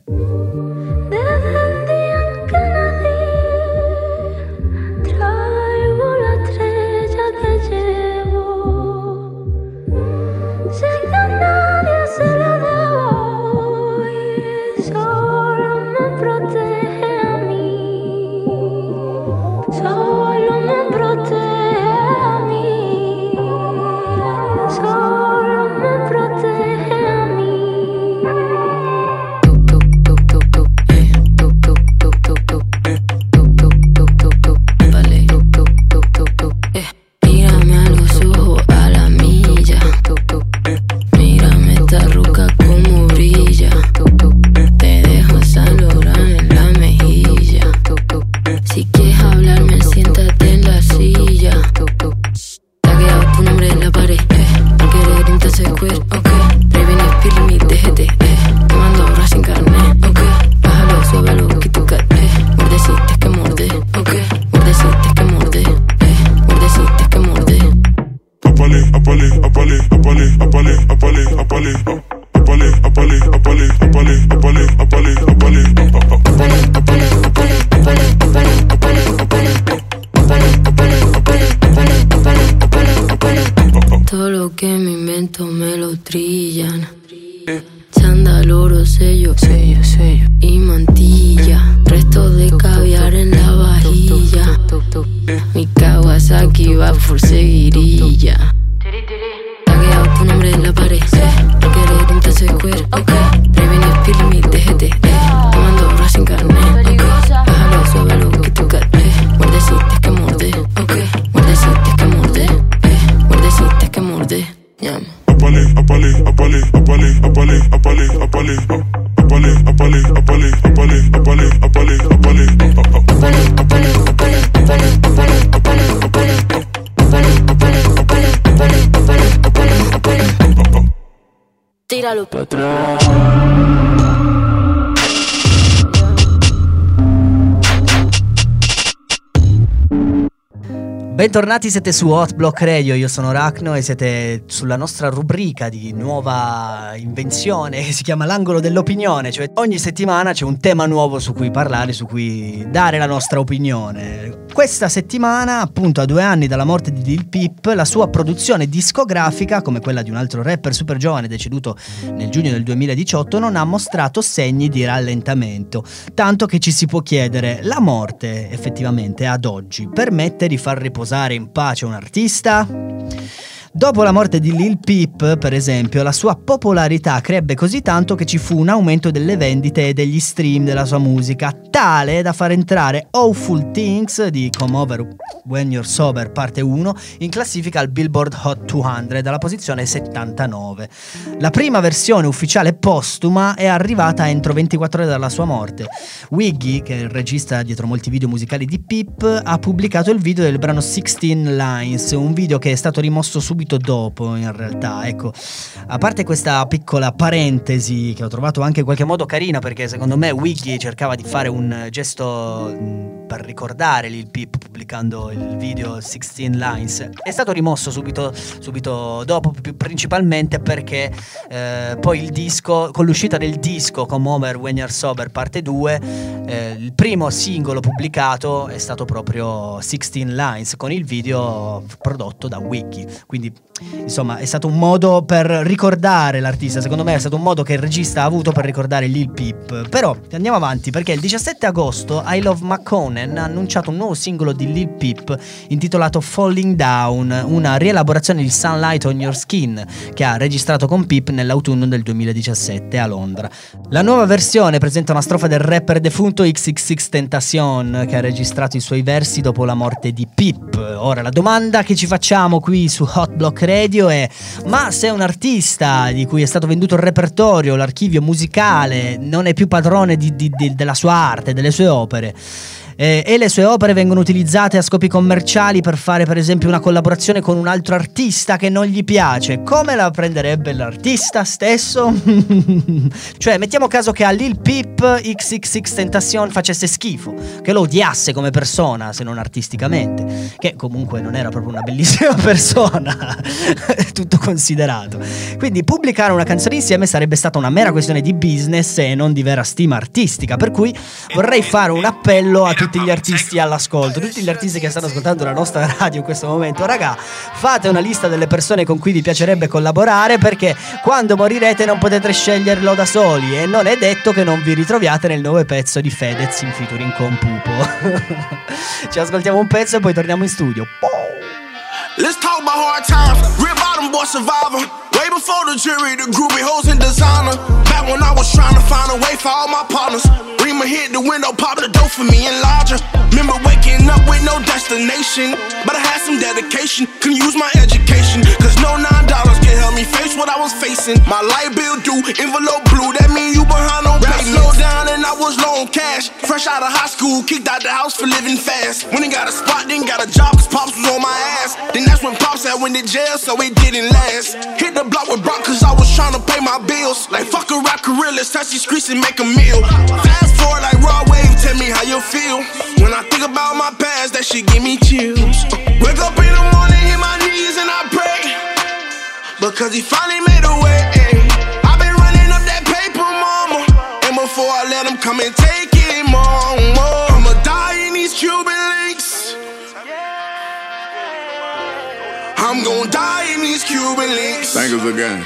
Todo lo que me invento me lo trillan. Chándal, oro, sello y mantilla. Resto de caviar en la vajilla. Mi Kawasaki va por seguirilla. Tagueado tu nombre en la pared. No querés entonces queer, ok. Previene Pirmi, déjete, tomando horas sin carnet, ok. Bájalo, suávelo, que tú caes. Muerdecitas que morde, ok. Muerdecitas que morde, muerdecitas que morde. Llama. Tíralo para atrás. Bentornati, siete su Hot Block Radio, io sono Rachno e siete sulla nostra rubrica di nuova invenzione che si chiama l'angolo dell'opinione, cioè ogni settimana c'è un tema nuovo su cui parlare, su cui dare la nostra opinione. Questa settimana, appunto a 2 anni dalla morte di Lil Peep, la sua produzione discografica, come quella di un altro rapper super giovane deceduto nel giugno del 2018, non ha mostrato segni di rallentamento, tanto che ci si può chiedere: la morte effettivamente ad oggi permette di far riposare in pace un artista? Dopo la morte di Lil Peep, per esempio, la sua popolarità crebbe così tanto che ci fu un aumento delle vendite e degli stream della sua musica, tale da far entrare Awful Things di Come Over When You're Sober parte 1 in classifica al Billboard Hot 200 alla posizione 79. La prima versione ufficiale postuma è arrivata entro 24 ore dalla sua morte. Wiggy, che è il regista dietro molti video musicali di Peep, ha pubblicato il video del brano 16 Lines, un video che è stato rimosso subito dopo, in realtà. Ecco, a parte questa piccola parentesi che ho trovato anche in qualche modo carina, perché secondo me Wiggy cercava di fare un gesto per ricordare Lil Peep pubblicando il video 16 Lines. È stato rimosso subito dopo, principalmente perché poi il disco, con l'uscita del disco Come Over When You're Sober parte 2, il primo singolo pubblicato è stato proprio 16 Lines, con il video prodotto da Wiki. Quindi insomma è stato un modo per ricordare l'artista, secondo me è stato un modo che il regista ha avuto per ricordare Lil Peep. Però andiamo avanti, perché il 17 agosto I Love McConen ha annunciato un nuovo singolo di Lil Peep intitolato Falling Down, una rielaborazione di Sunlight on Your Skin che ha registrato con Peep nell'autunno del 2017 a Londra. La nuova versione presenta una strofa del rapper defunto XXXTentacion, che ha registrato i suoi versi dopo la morte di Peep. Ora la domanda che ci facciamo qui su Hot Block Radio è: ma se un artista di cui è stato venduto il repertorio, l'archivio musicale, non è più padrone della sua arte, delle sue opere, e le sue opere vengono utilizzate a scopi commerciali per fare per esempio una collaborazione con un altro artista che non gli piace, come la prenderebbe l'artista stesso? Cioè, mettiamo caso che a Lil Peep XXXTentacion facesse schifo, che lo odiasse come persona, se non artisticamente, che comunque non era proprio una bellissima persona, tutto considerato. Quindi pubblicare una canzone insieme sarebbe stata una mera questione di business e non di vera stima artistica, per cui vorrei fare un appello a tutti gli artisti all'ascolto, tutti gli artisti che stanno ascoltando la nostra radio in questo momento. Raga, fate una lista delle persone con cui vi piacerebbe collaborare, perché quando morirete non potete sceglierlo da soli e non è detto che non vi ritroviate nel nuovo pezzo di Fedez in featuring con Pupo. Ci ascoltiamo un pezzo e poi torniamo in studio. Let's talk about hard times. Real bottom boy survivor. Way before the jury, the groupie hoes and designer. Back when I was trying to find a way for all my partners. Rima hit the window, pop the door for me and larger. Remember waking up with no destination, but I had some dedication. Couldn't use my education, cause no $9 can help me face what I was facing. My light bill due, envelope blue, that mean you behind on payments. Slow down and I was low on cash. Fresh out of high school, kicked out the house for living fast. When he got a spot, then got a job, cause Pops was on my ass. Then that's when Pops had went to jail, so it didn't last. Hit the block with Brock, cause I was trying to pay my bills. Like fuck a rap career, let's touch these streets and make a meal. Fast forward like raw wave, tell me how you feel. When I think about my past, that shit give me chills. Wake up in the morning, hit my knees and I pray, because he finally made a way. I've been running up that paper, mama, and before I let him come and take it, mama, I'ma die in these Cuban links. I'm gon' die in these Cuban links. Thank us again.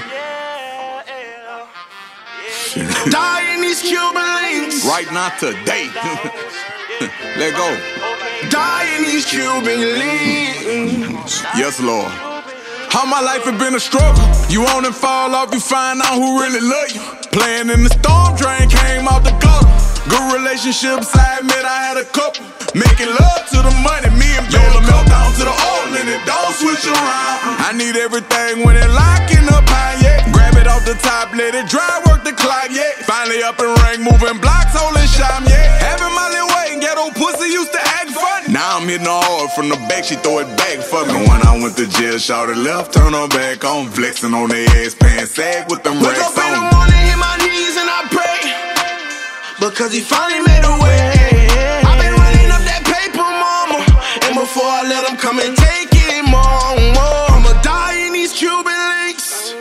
Die in these Cuban links. Right now, today. Let go. Die in these Cuban links. Yes, Lord. All my life has been a struggle. You on and fall off, you find out who really love you. Playing in the storm drain, came out the gutter. Good relationships, I admit I had a couple. Making love to the money, me and Yola melt down to the oil and it don't switch around. I need everything when it locking up high, yeah. Grab it off the top, let it dry, work the clock, yeah. Finally up and rank, moving blocks, holding shine, yeah. Having my little way and ghetto pussy used to act funny. Now I'm hitting hard from the back, she throw it back for me. When I went to jail, shorty left, turn her back on. Flexing on their ass, pants sag with them racks on. Wake up in the morning, hit my knees and I pray, because he finally made a way. I've been running up that paper, mama, and before I let him come and take it, mama, I'ma die in these Cuban links.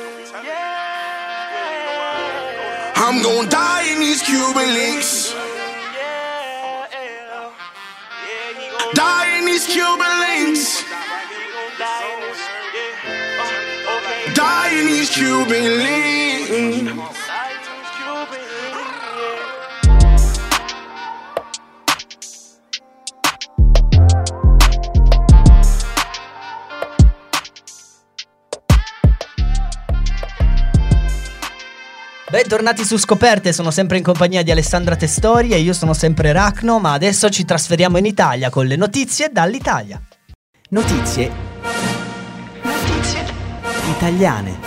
I'm gon' die in these Cuban links. Die in these Cuban links. Die in these Cuban links. Bentornati su Scoperte, sono sempre in compagnia di Alessandra Testori e io sono sempre Racno, ma adesso ci trasferiamo in Italia con le notizie dall'Italia. Notizie italiane.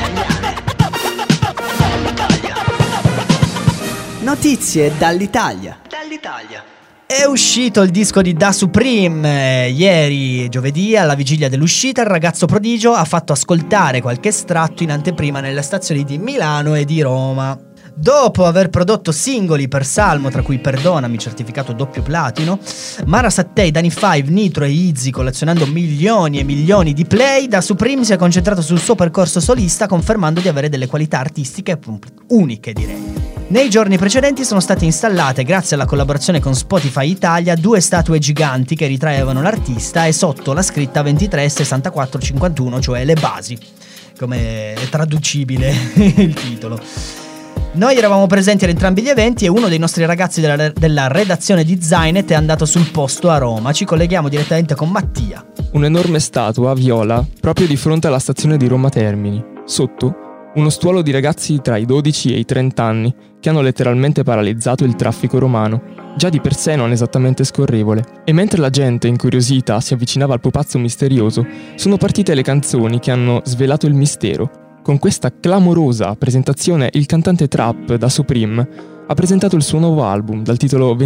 Notizie dall'Italia. È uscito il disco di Da Supreme. Ieri, giovedì, alla vigilia dell'uscita, il ragazzo prodigio ha fatto ascoltare qualche estratto in anteprima nelle stazioni di Milano e di Roma. Dopo aver prodotto singoli per Salmo, tra cui Perdonami, certificato doppio platino, Mara Sattei, Danny Five, Nitro e Izzy, collezionando milioni e milioni di play, Da Supreme si è concentrato sul suo percorso solista, confermando di avere delle qualità artistiche uniche, direi. Nei giorni precedenti sono state installate, grazie alla collaborazione con Spotify Italia, 2 statue giganti che ritraevano l'artista e sotto la scritta 236451, cioè le basi, come è traducibile il titolo. Noi eravamo presenti ad entrambi gli eventi e uno dei nostri ragazzi della redazione di Zainet è andato sul posto a Roma. Ci colleghiamo direttamente con Mattia. Un'enorme statua viola proprio di fronte alla stazione di Roma Termini. Sotto uno stuolo di ragazzi tra i 12 e i 30 anni che hanno letteralmente paralizzato il traffico romano, già di per sé non esattamente scorrevole. E mentre la gente, incuriosita, si avvicinava al pupazzo misterioso, sono partite le canzoni che hanno svelato il mistero. Con questa clamorosa presentazione, il cantante trap Da Supreme ha presentato il suo nuovo album dal titolo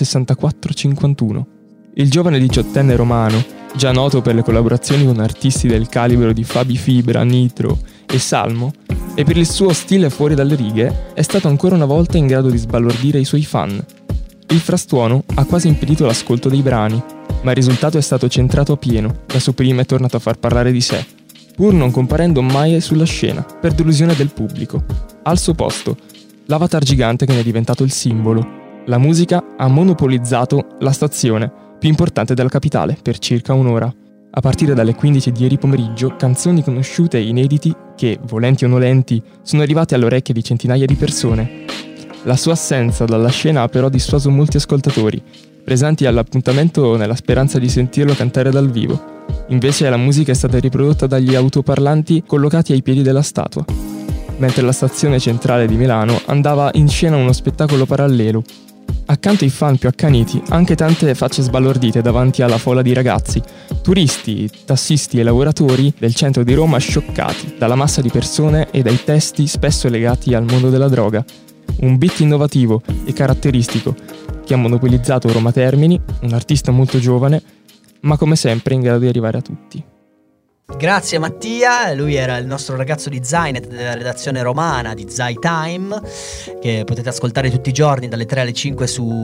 236451. Il giovane 18enne romano, già noto per le collaborazioni con artisti del calibro di Fabi Fibra, Nitro e Salmo, e per il suo stile fuori dalle righe, è stato ancora una volta in grado di sbalordire i suoi fan. Il frastuono ha quasi impedito l'ascolto dei brani, ma il risultato è stato centrato a pieno. Da Supreme è tornato a far parlare di sé, pur non comparendo mai sulla scena, per delusione del pubblico. Al suo posto, l'avatar gigante che ne è diventato il simbolo. La musica ha monopolizzato la stazione più importante della capitale per circa un'ora. A partire dalle 15 di ieri pomeriggio, canzoni conosciute e inediti che, volenti o nolenti, sono arrivate alle orecchie di centinaia di persone. La sua assenza dalla scena ha però dissuaso molti ascoltatori, presenti all'appuntamento nella speranza di sentirlo cantare dal vivo. Invece la musica è stata riprodotta dagli autoparlanti collocati ai piedi della statua. Mentre la stazione centrale di Milano andava in scena uno spettacolo parallelo. Accanto ai fan più accaniti, anche tante facce sbalordite davanti alla folla di ragazzi, turisti, tassisti e lavoratori del centro di Roma scioccati dalla massa di persone e dai testi spesso legati al mondo della droga. Un beat innovativo e caratteristico che ha monopolizzato Roma Termini, un artista molto giovane, ma come sempre in grado di arrivare a tutti. Grazie Mattia, lui era il nostro ragazzo di Zainet della redazione romana di Zai Time, che potete ascoltare tutti i giorni dalle 3 alle 5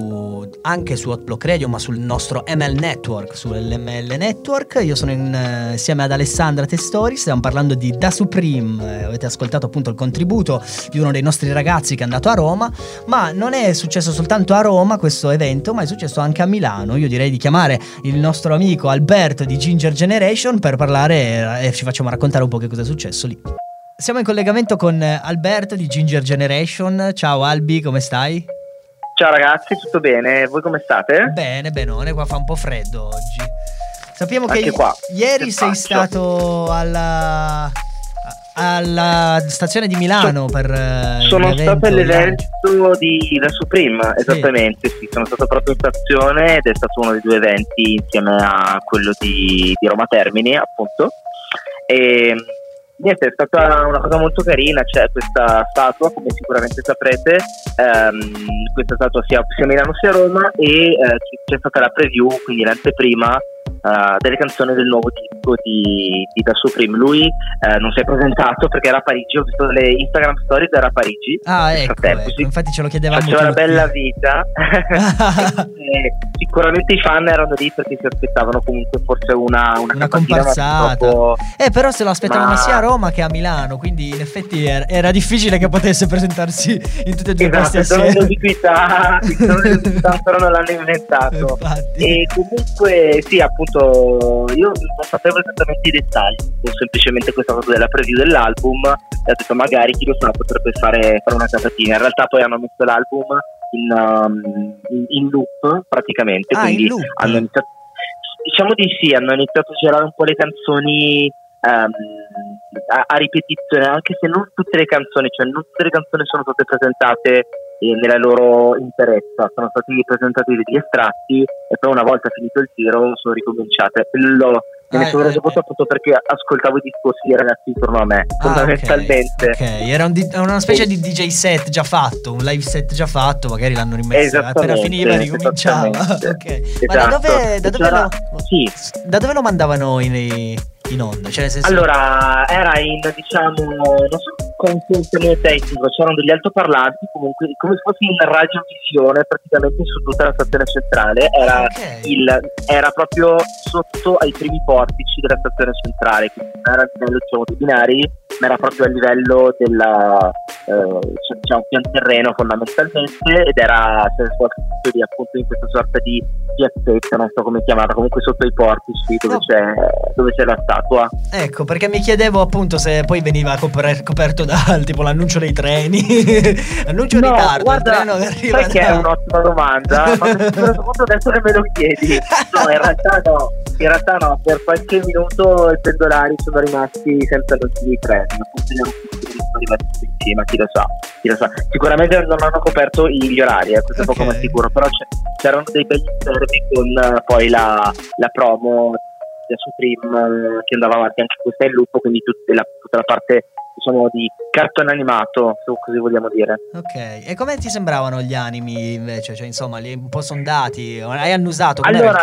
anche su Hotblock Radio, ma sul nostro ML Network, sull'ML Network. Io sono insieme ad Alessandra Testori, stiamo parlando di Da Supreme, avete ascoltato appunto il contributo di uno dei nostri ragazzi che è andato a Roma, ma non è successo soltanto a Roma questo evento, ma è successo anche a Milano. Io direi di chiamare il nostro amico Alberto di Ginger Generation per parlare e ci facciamo raccontare un po' che cosa è successo lì. Siamo in collegamento con Alberto di Ginger Generation. Ciao Albi, come stai? Ciao ragazzi, tutto bene? Voi come state? Bene, benone, qua fa un po' freddo oggi. Sappiamo anche che qua. Ieri sei stato alla stazione di Milano sono stato all'evento di Da Supreme, esattamente, sì, sono stato proprio in stazione ed è stato uno dei 2 eventi insieme a quello di Roma Termini, appunto. E niente, è stata una cosa molto carina. C'è questa statua, come sicuramente saprete, questa statua sia a Milano sia a Roma, e c'è stata la preview, quindi l'anteprima delle canzoni del nuovo disco di Da Supreme. Lui non si è presentato perché era a Parigi, ho visto le Instagram stories, era a Parigi. Ecco, infatti ce lo chiedevamo faceva tutti. Una bella vita. Sicuramente i fan erano lì perché si aspettavano comunque forse una comparsata, però se lo aspettavano sia a Roma che a Milano, quindi in effetti era difficile che potesse presentarsi in tutte e 2 questi assieme. Il tono di ubiquità ancora non l'hanno inventato. E comunque sì, appunto, io non sapevo esattamente i dettagli, semplicemente questa cosa della preview dell'album, e ho detto magari chi lo sa potrebbe fare una casatina. In realtà poi hanno messo l'album in loop praticamente, quindi hanno iniziato, diciamo di sì, hanno iniziato a girare un po' le canzoni a ripetizione, anche se non tutte le canzoni, cioè non tutte le canzoni sono state presentate nella loro interezza, sono stati presentati degli estratti e poi una volta finito il giro sono ricominciate. Me ne sono reso conto appunto perché ascoltavo i discorsi dei ragazzi intorno a me, fondamentalmente. Era una specie di DJ set già fatto, un live set già fatto, magari l'hanno rimesso, appena finiva ricominciava. Esatto. Ma da dove lo mandavano in onda? Cioè, nel senso... Allora, era in, diciamo, non so contenuto tecnico, c'erano degli altoparlanti comunque come se fosse in radiovisione praticamente su tutta la stazione centrale, era proprio sotto ai primi portici della stazione centrale, quindi non era a livello, diciamo, dei binari, ma era proprio a livello della diciamo pian terreno fondamentalmente, ed era appunto in questa sorta di piazzetta, non so come chiamarla, comunque sotto i portici dove c'è la statua. Ecco, perché mi chiedevo appunto se poi veniva coperto da tipo l'annuncio dei treni. Annuncio in ritardo, guarda, il treno che arriva sai che è un'ottima domanda, ma mi sono reso conto adesso che me lo chiedi. No, in realtà no, per qualche minuto i pendolari sono rimasti senza annunci di treni, appunto sono arrivati insieme, chi lo sa. Sicuramente non hanno coperto gli orari, questo è poco ma sicuro, però c'erano dei belli servi con poi la promo da Supreme che andava avanti anche questa in loop, quindi tutta la parte, diciamo, di cartone animato, se così vogliamo dire. Ok, e come ti sembravano gli animi invece? Cioè, insomma, li un po' sondati, hai annusato?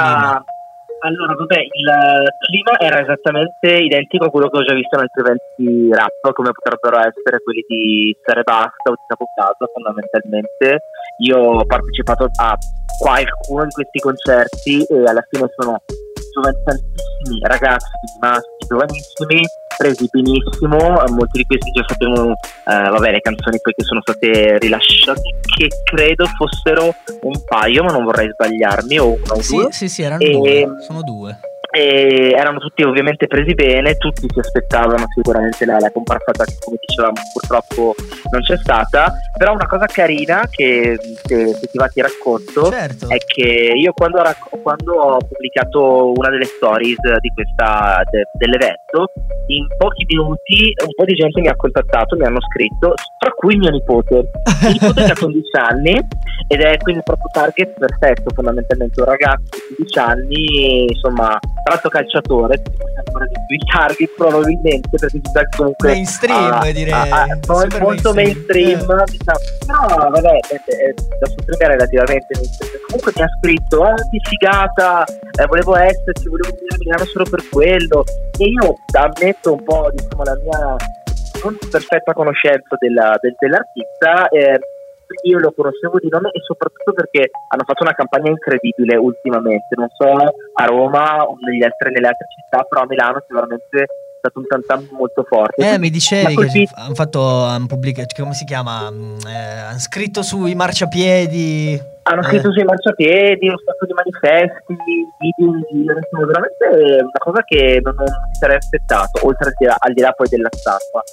Allora, vabbè, il clima era esattamente identico a quello che ho già visto in altri eventi rap, come potrebbero essere quelli di Sare Basta o di Capocaso, fondamentalmente. Io ho partecipato a qualcuno di questi concerti e alla fine sono tantissimi ragazzi maschi giovanissimi, presi benissimo, molti di questi già sapevano le canzoni poi che sono state rilasciate, che credo fossero un paio, ma non vorrei sbagliarmi, o uno o due. Sì, erano due, sono due. E erano tutti ovviamente presi bene, tutti si aspettavano sicuramente la comparsata che, come dicevamo, purtroppo non c'è stata. Però una cosa carina che ti va, ti racconto, certo, è che io quando ho pubblicato una delle stories di dell'evento, in pochi minuti un po' di gente mi ha contattato, mi hanno scritto, tra cui mio nipote che ha 15 anni, ed è quindi proprio target perfetto, fondamentalmente un ragazzo di 15 anni, insomma, tra l'altro calciatore, ancora di più il target probabilmente, perché ci sta comunque mainstream, direi molto mainstream, diciamo. Però vabbè, da sottolineare relativamente, comunque mi ha scritto che figata, volevo esserci, volevo venire a Milano solo per quello, e io ammetto un po', diciamo, la mia non perfetta conoscenza dell'artista. Io lo conoscevo di nome, e soprattutto perché hanno fatto una campagna incredibile ultimamente, non so a Roma o nelle altre città, però a Milano è veramente stato un tantam molto forte. Mi dicevi che hanno pubblicato, come si chiama? Hanno scritto sui marciapiedi. Hanno scritto sui marciapiedi, un sacco di manifesti, video in giro, insomma, veramente una cosa che non mi sarei aspettato, oltre al di là poi della statua.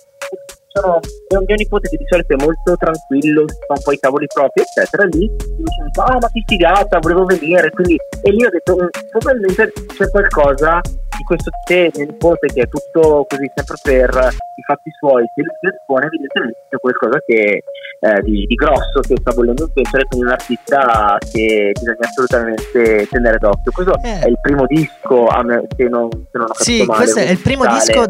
È un mio nipote che di solito è molto tranquillo, fa un po' i cavoli propri, eccetera. Lì mi dice: ma che figata, volevo venire. Quindi, e lì ho detto: probabilmente c'è qualcosa di questo mio nipote, che è tutto così sempre per i fatti suoi, se lui si espone, evidentemente c'è qualcosa che di grosso che sta bollendo in pentola, quindi un artista che bisogna assolutamente tenere d'occhio. Questo è il primo disco, se non ho capito male. Questo è il primo disco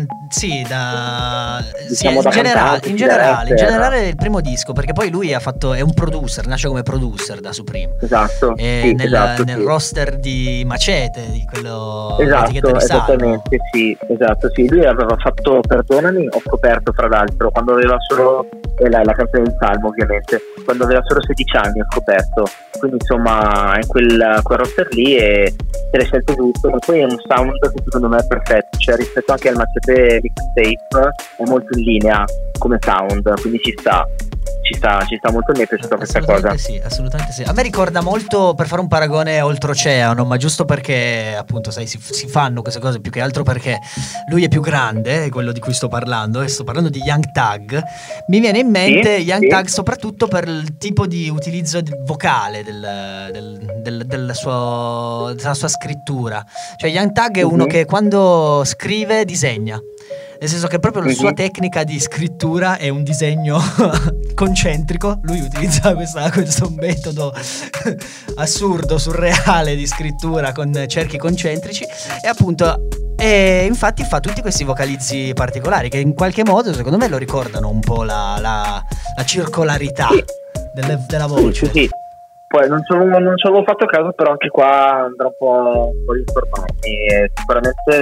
in generale è il primo disco, perché poi lui è un producer, nasce come producer da Supreme. Esatto. Nel roster di Macete, di quello esattamente, sì, esatto, sì. Lui aveva fatto Perdonami, ho scoperto fra l'altro, quando aveva solo la canzone del Salmo, ovviamente, quando aveva solo 16 anni ho scoperto, quindi insomma in quel roster lì, e se l'hai scelto giusto. Ma poi è un sound che secondo me è perfetto, cioè rispetto anche al Macete mixtape è molto in linea come sound, quindi ci sta molto, mi è piaciuta questa cosa. Sì, assolutamente sì. A me ricorda molto, per fare un paragone, Oltreoceano, ma giusto perché appunto sai si fanno queste cose più che altro perché lui è più grande, è quello di cui sto parlando, e sto parlando di Young Thug. Mi viene in mente Young Thug soprattutto per il tipo di utilizzo vocale della sua scrittura. Cioè Young Thug è uno che quando scrive disegna. Nel senso che proprio la sua tecnica di scrittura è un disegno concentrico. Lui utilizza questo metodo assurdo, surreale di scrittura con cerchi concentrici, e appunto infatti fa tutti questi vocalizzi particolari che in qualche modo secondo me lo ricordano un po' la circolarità della voce. Sì. Poi non ci avevo fatto caso, però anche qua andrò un po' a informarmi. Sicuramente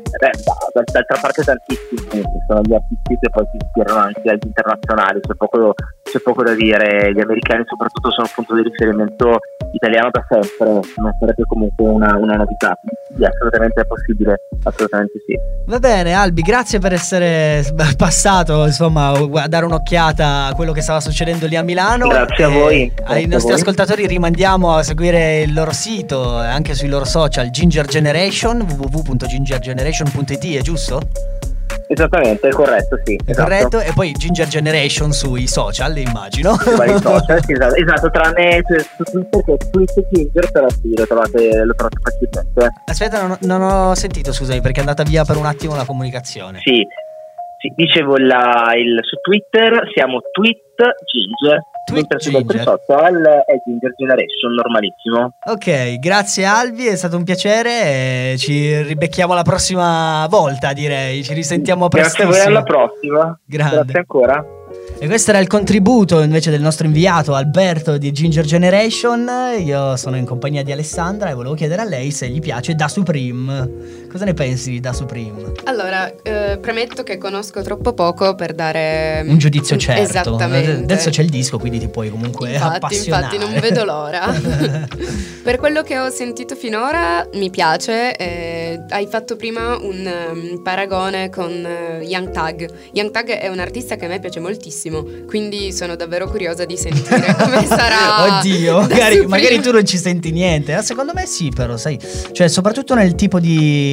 D'altra parte tantissimi sono gli artisti che poi si ispirano anche agli internazionali, c'è poco da dire. Gli americani soprattutto sono un punto di riferimento italiano da sempre, non sarebbe comunque una novità. Sì, assolutamente è possibile, assolutamente sì. Va bene Albi, grazie per essere passato insomma a dare un'occhiata a quello che stava succedendo lì a Milano. Grazie a voi. Ai nostri ascoltatori rimandiamo a seguire il loro sito, anche sui loro social, Ginger Generation, www.gingergeneration.it, è giusto? Esattamente, è corretto, sì. È corretto, e poi Ginger Generation sui social, immagino. Sui vari social, sì, esatto, tranne su Twitter, che è Twitter Ginger, però sì, lo trovate facilmente. Aspetta, non ho sentito, scusami, perché è andata via per un attimo la comunicazione. Sì, dicevo su Twitter siamo Ginger. Mentre su altri social è Ginger Generation, normalissimo. Ok, grazie Albi, è stato un piacere, ci ribecchiamo la prossima volta, direi, ci risentiamo prestissimo. Grazie a voi, alla prossima. Grazie ancora. E questo era il contributo invece del nostro inviato Alberto di Ginger Generation. Io sono in compagnia di Alessandra e volevo chiedere a lei se gli piace Da Supreme. Cosa ne pensi di Da Supreme? Allora, premetto che conosco troppo poco per dare un giudizio certo. Esattamente. Adesso c'è il disco, quindi ti puoi comunque appassionare. Infatti non vedo l'ora. Per quello che ho sentito finora mi piace. Hai fatto prima un paragone con Young Thug. Young Thug è un artista che a me piace moltissimo, quindi sono davvero curiosa di sentire come sarà. Oddio, magari tu non ci senti niente. Secondo me sì, però sai, cioè soprattutto nel tipo di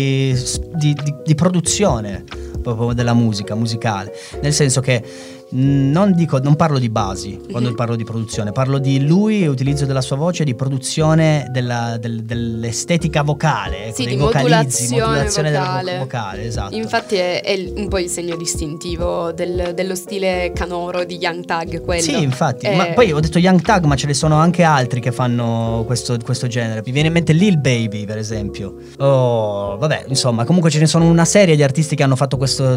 produzione proprio della musica musicale, nel senso che non parlo di basi quando parlo di produzione, parlo di lui e utilizzo della sua voce, di produzione dell'estetica vocale, sì, dei di vocalizzi, modulazione del vocale, esatto. Infatti è un po' il segno distintivo dello stile canoro di Young Thug, quello. Sì, infatti, ma poi ho detto Young Thug, ma ce ne sono anche altri che fanno questo genere. Mi viene in mente Lil Baby, per esempio. Vabbè, insomma, comunque ce ne sono una serie di artisti che hanno fatto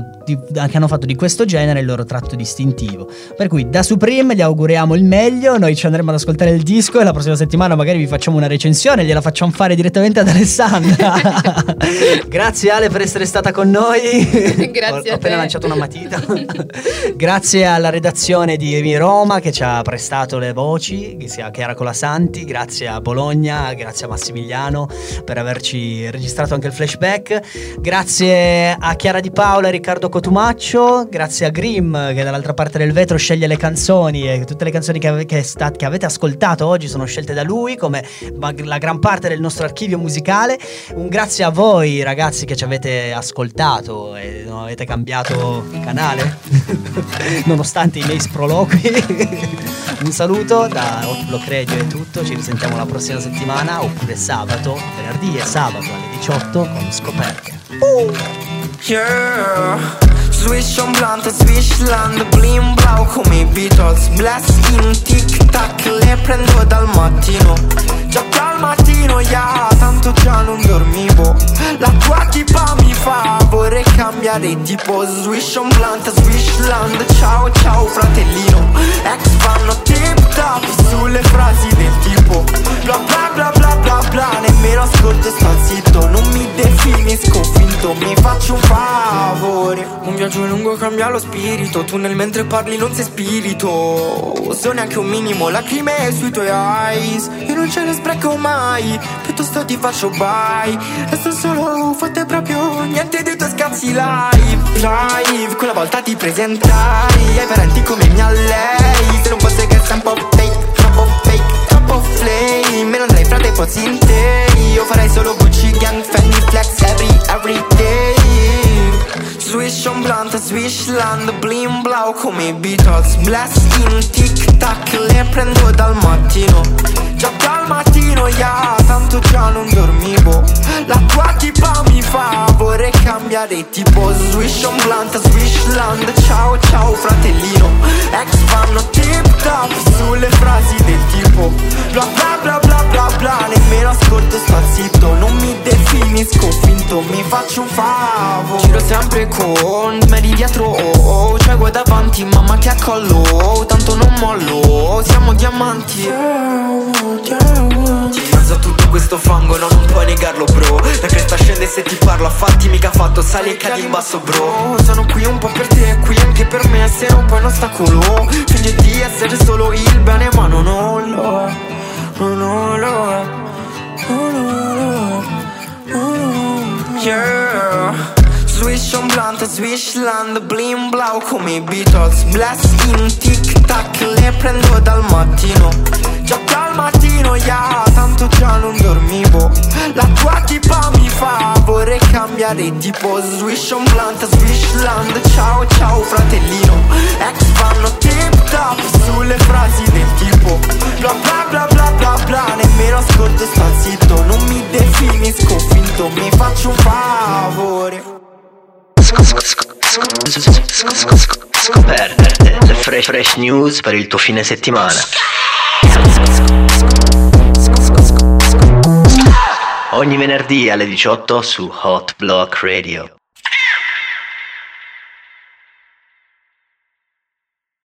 di questo genere il loro tratto distintivo. Per cui Da Supreme gli auguriamo il meglio. Noi ci andremo ad ascoltare il disco e la prossima settimana magari vi facciamo una recensione, gliela facciamo fare direttamente ad Alessandra. Grazie Ale per essere stata con noi. Grazie ho appena lanciato una matita. Grazie alla redazione di Emi Roma che ci ha prestato le voci, sia Chiara Colasanti. Grazie a Bologna, grazie a Massimiliano per averci registrato anche il flashback. Grazie a Chiara Di Paola e Riccardo Cotumaccio. Grazie a Grimm che dall'altra parte del vetro sceglie le canzoni, e tutte le canzoni che avete ascoltato oggi sono scelte da lui, come la gran parte del nostro archivio musicale. Un grazie a voi ragazzi che ci avete ascoltato e non avete cambiato canale nonostante i miei sproloqui. Un saluto da Hot Block Radio, è tutto, ci risentiamo la prossima settimana, oppure sabato, venerdì e sabato alle 18 con Scoperte. Yeah. Swish on blunt, Swishland, blim blau come i Beatles. Blast in tic-tac, le prendo dal mattino. Già dal mattino, yeah, tanto già non dormivo. La tua tipa mi fa, vorrei cambiare tipo. Swish on blunt, Swishland, ciao ciao fratellino. Ex vanno tip-top sulle frasi del tipo bla bla bla bla bla bla, nemmeno ascolto e sto zitto. Non mi definisco finto, mi faccio un favore. Un viaggio lungo cambia lo spirito, tu nel mentre parli non sei spirito. Se neanche un minimo lacrime sui tuoi eyes, io non ce ne spreco mai, piuttosto ti faccio bye. Resto solo, fate proprio niente dei tuoi scazzi live. Quella volta ti presentai ai parenti come mia lei. Se non fosse che sei un po' fake, troppo flame, me ne andrei fra dei pozzi in te. Io farei solo Gucci Gang, Fendi Flex every day. Swish on blunt, Swishland, blim blau come i Beatles. Blast in tic-tac, le prendo dal mattino. Già dal mattino, yeah, tanto già non dormivo. La tua tipa mi fa, vorrei cambiare tipo. Swish on blunt, Swishland, ciao ciao fratellino. Ex fanno tip-top sulle frasi del tipo bla bla bla bla bla bla, nemmeno ascolto sto zitto. Non mi definisco finto, mi faccio un favore. Giro sempre con me di dietro, cioè guai davanti, mamma che accollo. Tanto non mollo, siamo diamanti. In mezzo a tutto questo fango, no, non puoi negarlo bro. La cresta scende se ti parlo a fatti mica fatto, sali e cadi in basso bro. Sono qui un po' per te e qui anche per me, se non puoi un ostacolo. Finge di essere solo il bene ma non lo è, non lo è, yeah. Swish on blunt, Swishland, blim blau come i Beatles. Bless in tic tac, le prendo dal mattino. Già dal mattino, yeah, tanto già non dormivo. La tua tipa mi fa, vorrei cambiare tipo. Swish on blunt, Swishland, ciao ciao fratellino. Ex fanno tip top sulle frasi del tipo bla bla bla bla bla bla. Nemmeno ascolto, sta zitto, non mi definisco finto, mi faccio un favore. Scoperte le fresh news per il tuo fine settimana. Ogni venerdì alle 18 su Hot Block Radio.